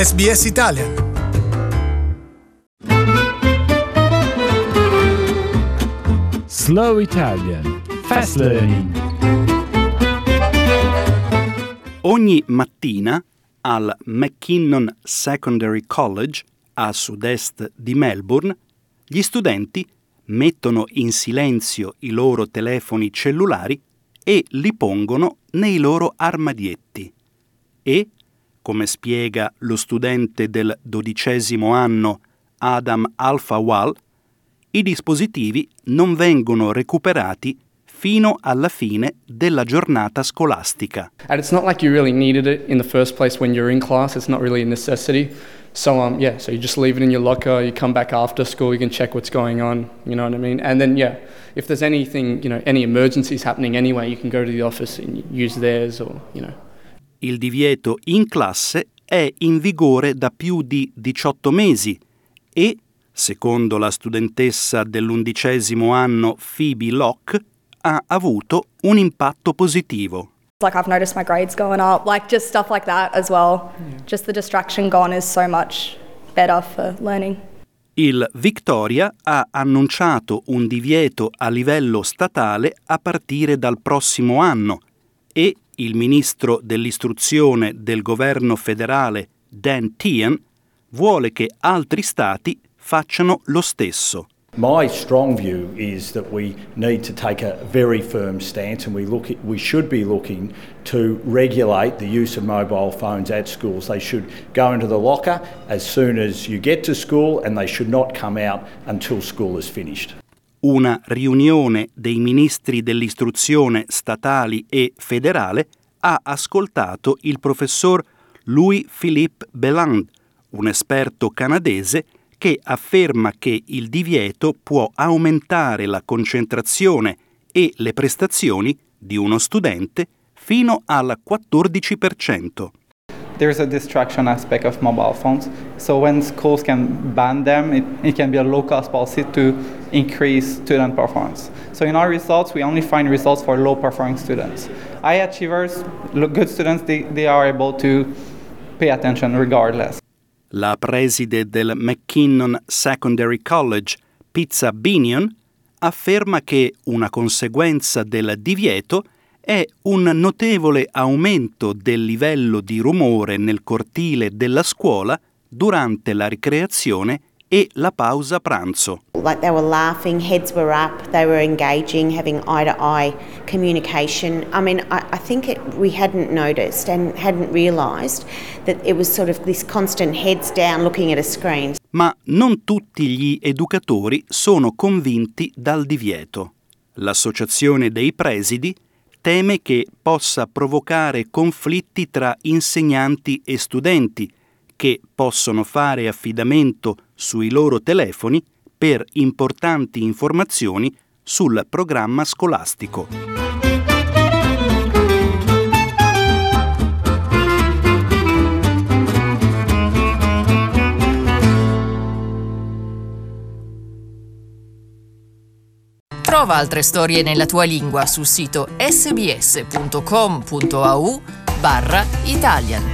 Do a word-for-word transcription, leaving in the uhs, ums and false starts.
S B S Italian. Slow Italian Fast Learning. Ogni mattina al McKinnon Secondary College, a sud-est di Melbourne, gli studenti mettono in silenzio i loro telefoni cellulari e li pongono nei loro armadietti. E, come spiega lo studente del dodicesimo anno Adam Alfawal, i dispositivi non vengono recuperati fino alla fine della giornata scolastica. And it's not like you really needed it in the first place when you're in class. It's not really a necessity. So um yeah, so you just leave it in your locker, you come back after school, you can check what's going on, you know what I mean? And then yeah, if there's anything, you know, any emergencies happening anyway, you can go to the office and use theirs or, you know. Il divieto in classe è in vigore da più di diciotto mesi e, secondo la studentessa dell'undicesimo anno Phoebe Locke, ha avuto un impatto positivo. Like I've noticed my grades going up, like just stuff like that as well. Yeah. Just the distraction gone is so much better for learning. Il Victoria ha annunciato un divieto a livello statale a partire dal prossimo anno e il ministro dell'istruzione del governo federale, Dan Tehan, vuole che altri stati facciano lo stesso. My strong view is that we need to take a very firm stance, and we look at, we should be looking to regulate the use of mobile phones at schools. They should go into the locker as soon as you get to school, and they should not come out until school is finished. Una riunione dei ministri dell'istruzione statali e federale ha ascoltato il professor Louis-Philippe Belland, un esperto canadese che afferma che il divieto può aumentare la concentrazione e le prestazioni di uno studente fino al quattordici per cento. There's a distraction aspect of mobile phones. So when schools can ban them, it, it can be a low-cost policy to increase student performance. So in our results, we only find results for low-performing students. High achievers, good students, they, they are able to pay attention regardless. La preside del McKinnon Secondary College, Pizza Binion, afferma che una conseguenza del divieto è un notevole aumento del livello di rumore nel cortile della scuola durante la ricreazione e la pausa pranzo. Like they were laughing, heads were up, they were engaging, having eye-to-eye communication. I mean, I, I think it, we hadn't noticed and hadn't realised that it was sort of this constant heads down looking at a screen. Ma non tutti gli educatori sono convinti dal divieto. L'Associazione dei Presidi teme che possa provocare conflitti tra insegnanti e studenti che possono fare affidamento sui loro telefoni per importanti informazioni sul programma scolastico. Trova altre storie nella tua lingua sul sito sbs punto com punto a u barra Italian.